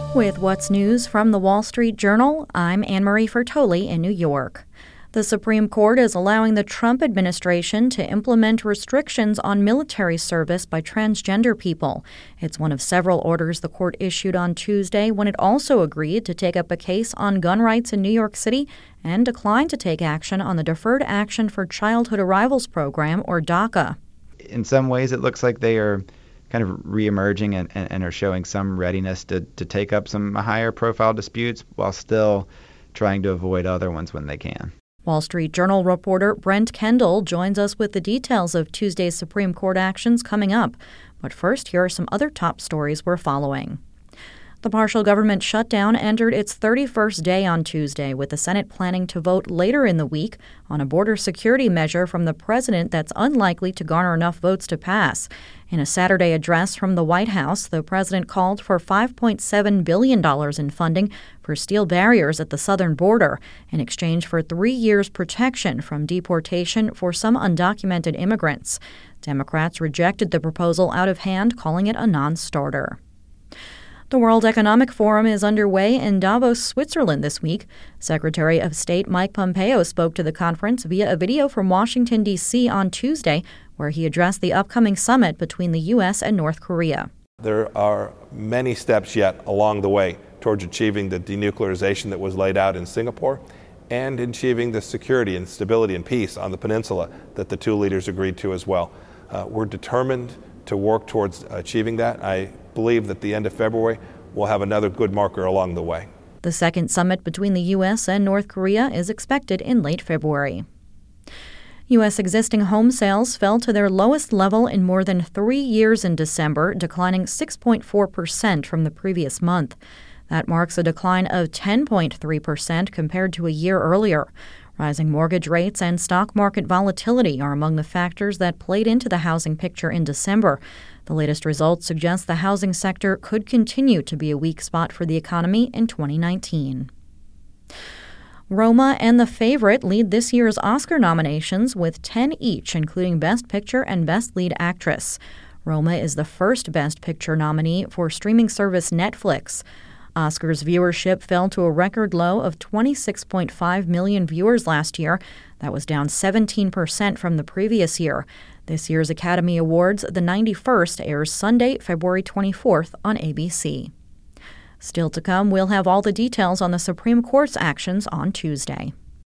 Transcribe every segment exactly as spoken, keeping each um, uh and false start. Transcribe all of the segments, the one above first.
With what's news from the Wall Street Journal, I'm Anne-Marie Fertoli in New York. The Supreme Court is allowing the Trump administration to implement restrictions on military service by transgender people. It's one of several orders the court issued on Tuesday when it also agreed to take up a case on gun rights in New York City and declined to take action on the Deferred Action for Childhood Arrivals program, or DACA. In some ways, it looks like they are kind of reemerging and, and, and are showing some readiness to, to take up some higher profile disputes while still trying to avoid other ones when they can. Wall Street Journal reporter Brent Kendall joins us with the details of Tuesday's Supreme Court actions coming up. But first, here are some other top stories we're following. The partial government shutdown entered its thirty-first day on Tuesday, with the Senate planning to vote later in the week on a border security measure from the president that's unlikely to garner enough votes to pass. In a Saturday address from the White House, the president called for five point seven billion dollars in funding for steel barriers at the southern border in exchange for three years' protection from deportation for some undocumented immigrants. Democrats rejected the proposal out of hand, calling it a non-starter. The World Economic Forum is underway in Davos, Switzerland this week. Secretary of State Mike Pompeo spoke to the conference via a video from Washington, D C on Tuesday, where he addressed the upcoming summit between the U S and North Korea. There are many steps yet along the way towards achieving the denuclearization that was laid out in Singapore and achieving the security and stability and peace on the peninsula that the two leaders agreed to as well. Uh, we're determined to work towards achieving that. I believe that the end of February we'll have another good marker along the way. The second summit between the U S and North Korea is expected in late February. U S existing home sales fell to their lowest level in more than three years in December, declining six point four percent from the previous month. That marks a decline of ten point three percent compared to a year earlier. Rising mortgage rates and stock market volatility are among the factors that played into the housing picture in December. The latest results suggest the housing sector could continue to be a weak spot for the economy in twenty nineteen. Roma and The Favorite lead this year's Oscar nominations with ten each, including Best Picture and Best Lead Actress. Roma is the first Best Picture nominee for streaming service Netflix. Oscars viewership fell to a record low of twenty-six point five million viewers last year. That was down seventeen percent from the previous year. This year's Academy Awards, the ninety-first, airs Sunday, February twenty-fourth on A B C. Still to come, we'll have all the details on the Supreme Court's actions on Tuesday.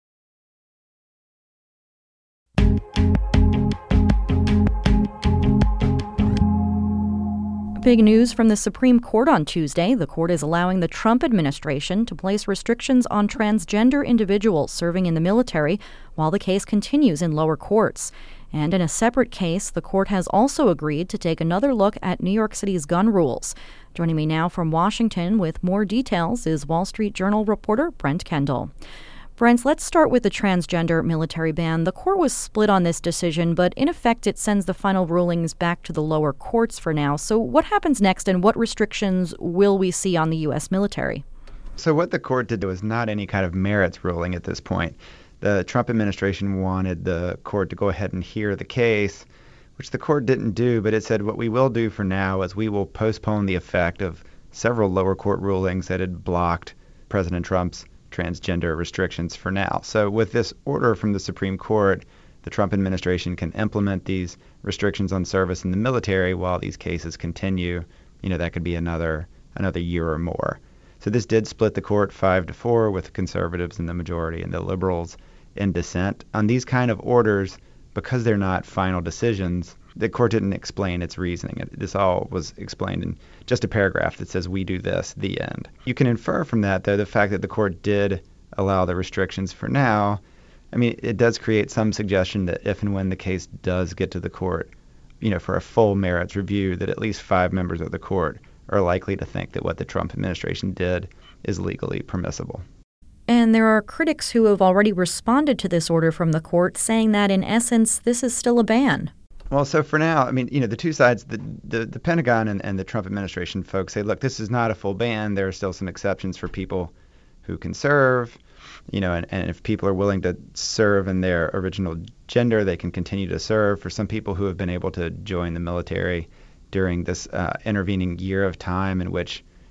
Big news from the Supreme Court on Tuesday. The court is allowing the Trump administration to place restrictions on transgender individuals serving in the military while the case continues in lower courts. And in a separate case, the court has also agreed to take another look at New York City's gun rules. Joining me now from Washington with more details is Wall Street Journal reporter Brent Kendall. Brent, let's start with the transgender military ban. The court was split on this decision, but in effect it sends the final rulings back to the lower courts for now. So what happens next, and what restrictions will we see on the U S military? So what the court did was not any kind of merits ruling at this point. The Trump administration wanted the court to go ahead and hear the case, which the court didn't do, but it said what we will do for now is we will postpone the effect of several lower court rulings that had blocked President Trump's transgender restrictions for now. So with this order from the Supreme Court, the Trump administration can implement these restrictions on service in the military while these cases continue. You know, that could be another another year or more. So this did split the court five to four, with conservatives in the majority and the liberals in dissent. On these kind of orders, because they're not final decisions, the court didn't explain its reasoning. This all was explained in just a paragraph that says, we do this, the end. You can infer from that, though, the fact that the court did allow the restrictions for now. I mean, it does create some suggestion that if and when the case does get to the court, you know, for a full merits review, that at least five members of the court are likely to think that what the Trump administration did is legally permissible. And there are critics who have already responded to this order from the court, saying that, in essence, this is still a ban. Well, so for now, I mean, you know, the two sides, the the, the Pentagon and, and the Trump administration folks say, look, this is not a full ban. There are still some exceptions for people who can serve, you know, and, and if people are willing to serve in their original gender, they can continue to serve. For some people who have been able to join the military during this uh, intervening year of time in which,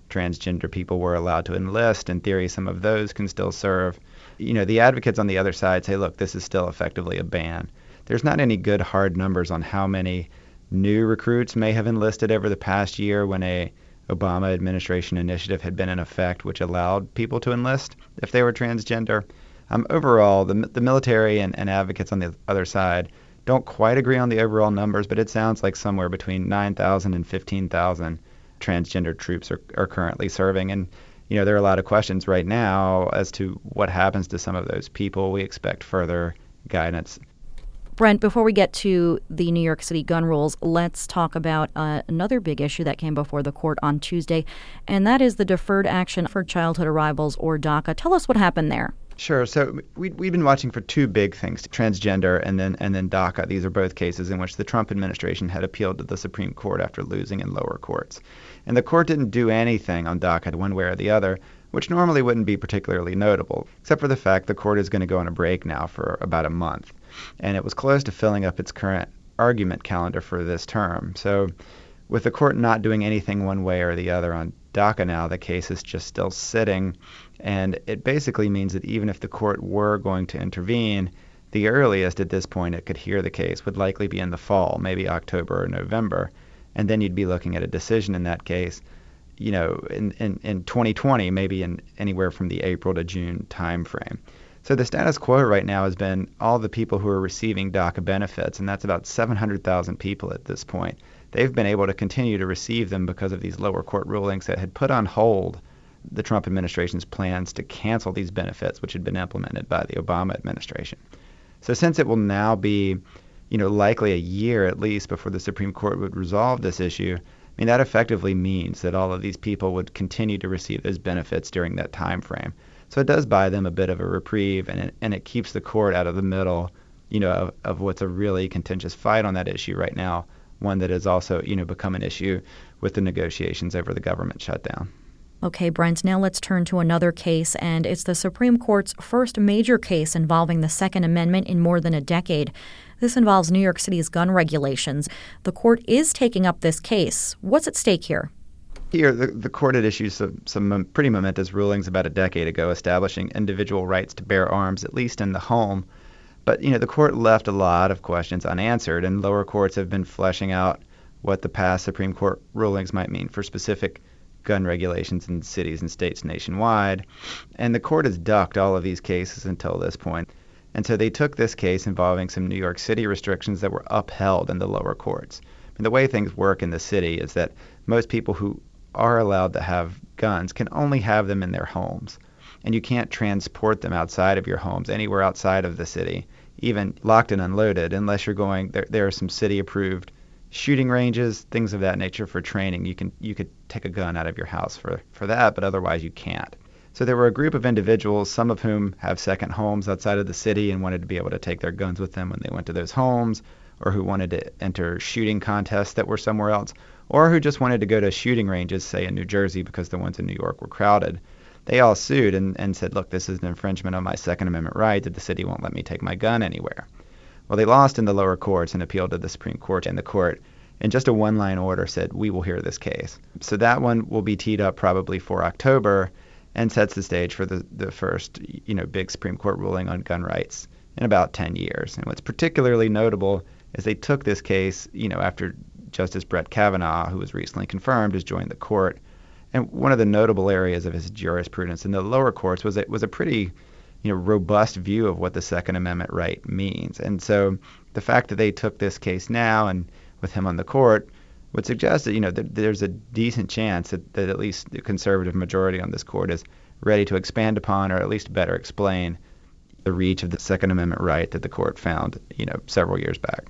transgender people were allowed to enlist. In theory, some of those can still serve. You know, the advocates on the other side say, look, this is still effectively a ban. There's not any good hard numbers on how many new recruits may have enlisted over the past year when a Obama administration initiative had been in effect, which allowed people to enlist if they were transgender. Um, overall, the, the military and, and advocates on the other side don't quite agree on the overall numbers, but it sounds like somewhere between nine thousand and fifteen thousand transgender troops are, are currently serving. And, you know, there are a lot of questions right now as to what happens to some of those people. We expect further guidance. Brent, before we get to the New York City gun rules, let's talk about uh, another big issue that came before the court on Tuesday, and that is the Deferred Action for Childhood Arrivals, or DACA. Tell us what happened there. Sure. So we, we've been watching for two big things, transgender and then and then DACA. These are both cases in which the Trump administration had appealed to the Supreme Court after losing in lower courts. And the court didn't do anything on DACA one way or the other, which normally wouldn't be particularly notable, except for the fact the court is going to go on a break now for about a month. And it was close to filling up its current argument calendar for this term. So with the court not doing anything one way or the other on DACA now, the case is just still sitting. And it basically means that even if the court were going to intervene, the earliest at this point it could hear the case would likely be in the fall, maybe October or November. And then you'd be looking at a decision in that case, you know, in, in, in twenty twenty, maybe in anywhere from the April to June timeframe. So the status quo right now has been all the people who are receiving DACA benefits, and that's about seven hundred thousand people at this point. They've been able to continue to receive them because of these lower court rulings that had put on hold the Trump administration's plans to cancel these benefits, which had been implemented by the Obama administration. So since it will now be, you know, likely a year at least before the Supreme Court would resolve this issue, I mean, that effectively means that all of these people would continue to receive those benefits during that time frame. So it does buy them a bit of a reprieve, and it, and it keeps the court out of the middle, you know, of, of what's a really contentious fight on that issue right now, one that has also, you know, become an issue with the negotiations over the government shutdown. Okay, Brent, now let's turn to another case, and it's the Supreme Court's first major case involving the Second Amendment in more than a decade. This involves New York City's gun regulations. The court is taking up this case. What's at stake here? Here, the, the court had issued some, some pretty momentous rulings about a decade ago establishing individual rights to bear arms, at least in the home. But, you know, the court left a lot of questions unanswered, and lower courts have been fleshing out what the past Supreme Court rulings might mean for specific gun regulations in cities and states nationwide. And the court has ducked all of these cases until this point. And so they took this case involving some New York City restrictions that were upheld in the lower courts. I mean, the way things work in the city is that most people who are allowed to have guns can only have them in their homes. And you can't transport them outside of your homes, anywhere outside of the city, even locked and unloaded, unless you're going, there, there are some city-approved shooting ranges, things of that nature for training. You can you could take a gun out of your house for, for that, but otherwise you can't. So there were a group of individuals, some of whom have second homes outside of the city and wanted to be able to take their guns with them when they went to those homes, or who wanted to enter shooting contests that were somewhere else, or who just wanted to go to shooting ranges, say in New Jersey, because the ones in New York were crowded. They all sued and, and said, look, this is an infringement on my Second Amendment right that the city won't let me take my gun anywhere. Well, they lost in the lower courts and appealed to the Supreme Court, and the court, in just a one-line order, said, we will hear this case. So that one will be teed up probably for October and sets the stage for the, the first, you know, big Supreme Court ruling on gun rights in about ten years. And what's particularly notable is they took this case, you know, after Justice Brett Kavanaugh, who was recently confirmed, has joined the court. And one of the notable areas of his jurisprudence in the lower courts was it was a pretty, you know, robust view of what the Second Amendment right means. And so the fact that they took this case now and with him on the court would suggest that, you know, that there's a decent chance that, that at least the conservative majority on this court is ready to expand upon or at least better explain the reach of the Second Amendment right that the court found, you know, several years back.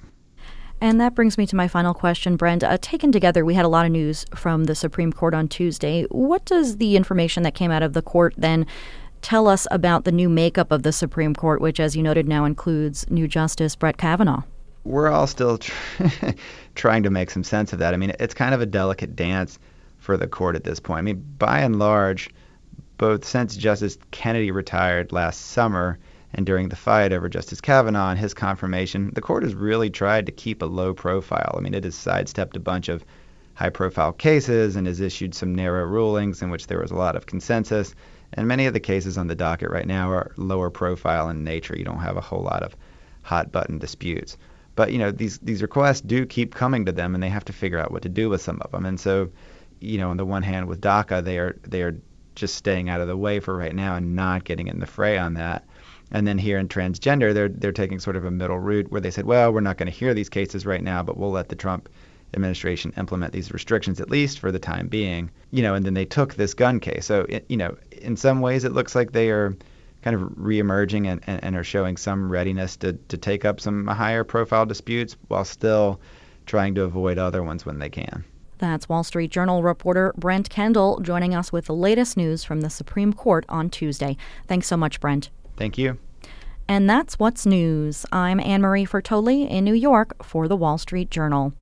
And that brings me to my final question, Brent. Uh, taken together, we had a lot of news from the Supreme Court on Tuesday. What does the information that came out of the court then tell us about the new makeup of the Supreme Court, which, as you noted, now includes new Justice Brett Kavanaugh? We're all still tr- trying to make some sense of that. I mean, it's kind of a delicate dance for the court at this point. I mean, by and large, both since Justice Kennedy retired last summer and during the fight over Justice Kavanaugh and his confirmation, the court has really tried to keep a low profile. I mean, it has sidestepped a bunch of high-profile cases and has issued some narrow rulings in which there was a lot of consensus. And many of the cases on the docket right now are lower profile in nature. You don't have a whole lot of hot-button disputes. But, you know, these, these requests do keep coming to them, and they have to figure out what to do with some of them. And so, you know, on the one hand, with DACA, they are they are just staying out of the way for right now and not getting in the fray on that. And then here in transgender, they're they're taking sort of a middle route where they said, well, we're not going to hear these cases right now, but we'll let the Trump administration implement these restrictions, at least for the time being. You know, and then they took this gun case. So, it, you know, in some ways it looks like they are kind of reemerging and, and, and are showing some readiness to, to take up some higher profile disputes while still trying to avoid other ones when they can. That's Wall Street Journal reporter Brent Kendall joining us with the latest news from the Supreme Court on Tuesday. Thanks so much, Brent. Thank you. And that's what's news. I'm Anne Marie Fertoli in New York for the Wall Street Journal.